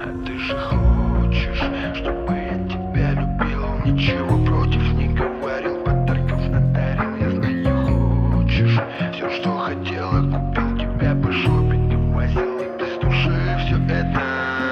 А ты же хочешь, чтобы я тебя любил. Ничего против не говорил, подарков надарил. Я знаю, хочешь все, что хотела, купил. Тебя по шопингам возил, и без души все это.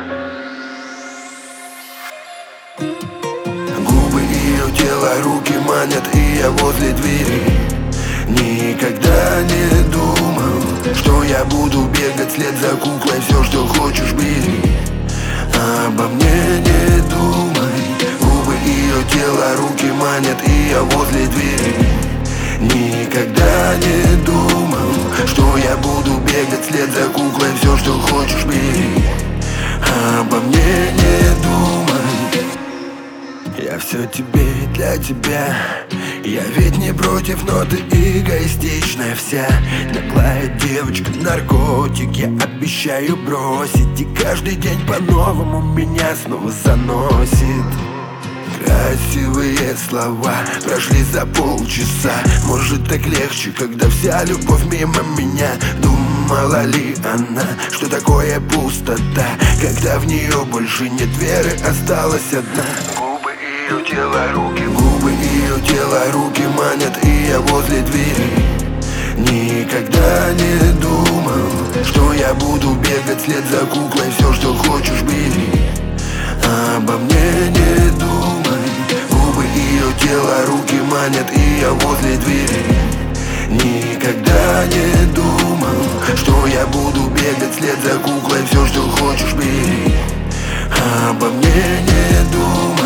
Губы ее, тело, руки манят, и я возле двери. Никогда не думал, что я буду бегать вслед за куклой. Все, что хочешь, бери, обо мне не думай. Губы ее, тело, руки манят, и я возле двери. Никогда не думал, что я буду бегать вслед за куклой. Все, что хочешь, бери, обо мне не думай. Я все тебе и для тебя. Я ведь не против, но ты эгоистичная вся. Наглая девочка, наркотик я обещаю бросить. И каждый день по-новому меня снова заносит. Красивые слова прошли за полчаса. Может, так легче, когда вся любовь мимо меня. Думала ли она, что такое пустота, когда в нее больше нет веры, осталась одна. Губы ее, тело, руки, губы ее, тело, руки манят, и я возле двери. Никогда не думал, что я буду бегать вслед за куклой. Все, что хочешь, бери, обо мне не думай. Губы ее, тело, руки манят, и я возле двери. Никогда не думал, что я буду бегать вслед за куклой. Все, что хочешь, бери, обо мне не думай.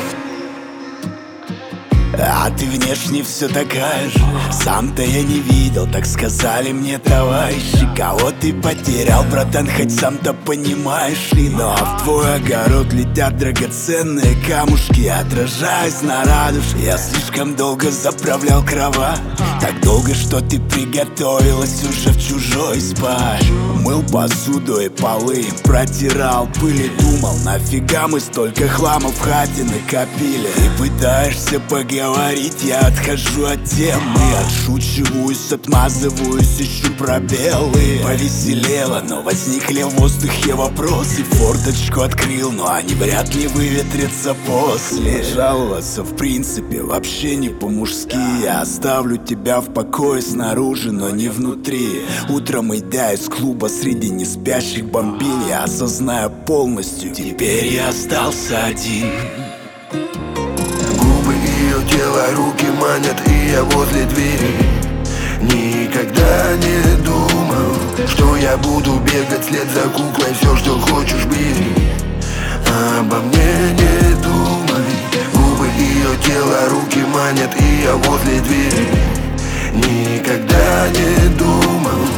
А ты внешне все такая же. Сам-то я не видел, так сказали мне товарищи. Кого ты потерял, братан, хоть сам-то понимаешь ли. Но в твой огород летят драгоценные камушки. Отражаясь на радужке, я слишком долго заправлял кровать. Так долго, что ты приготовилась уже в чужой спать. Мыл посуду и полы, протирал пыль и думал, нафига мы столько хлама в хате накопили. И пытаешься поговорить, я отхожу от темы. Отшучиваюсь, отмазываюсь, ищу пробелы. Повеселело, но возникли в воздухе вопросы. Форточку открыл, но они вряд ли выветрятся после. Жаловаться в принципе вообще не по-мужски. Я оставлю тебя в покое снаружи, но не внутри. Утром, идя из клуба среди неспящих бомбил, я осознаю полностью, теперь я остался один. Губы ее, тело, руки манят, и я возле двери. Никогда не думал, что я буду бегать вслед за куклой. Все, что хочешь, бери, обо мне не думай. Губы ее, тело, руки манят, и я возле двери. Никогда не думал,